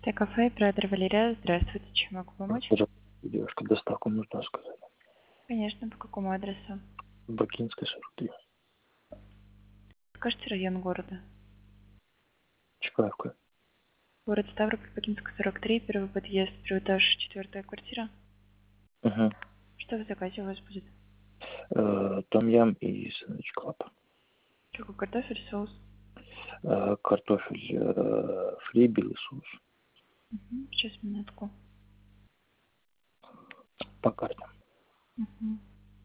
Т-кафе, оператор Валерия. Здравствуйте, чем могу помочь? Девушка, доставку нужно сказать. Конечно, по какому адресу? Бакинская, 43. Скажите район города. Чкаловка. Город Ставрополь, Бакинская, 43, первый подъезд, первый этаж, 4-я квартира. Угу. Что в заказе у вас будет? Том-ям и сэндвич клаб. Какой картофель, соус? Картофель фри, белый соус. Угу. Сейчас, минутку. По карте. Угу.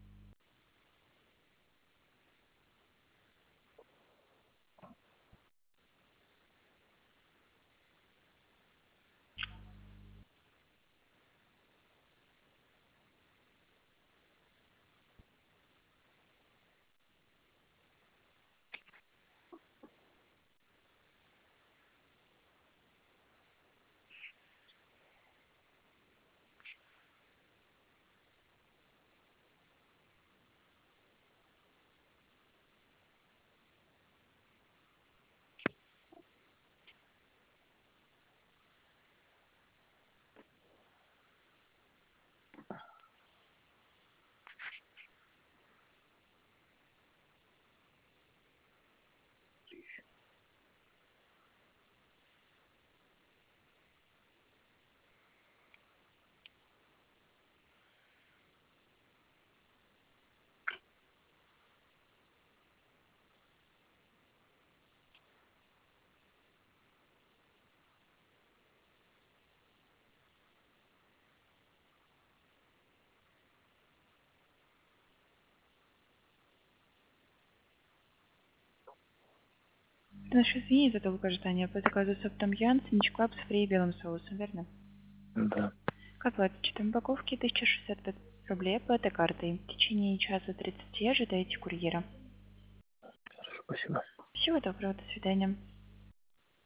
Прошу извинить за долгое ожидание. По заказу суп том-ям, сэндвич клаб с фри и белым соусом, верно? Да. К оплате упаковки 1065 рублей по этой картой. В течение часа 30 ожидайте курьера. Хорошо, спасибо. Всего доброго, до свидания.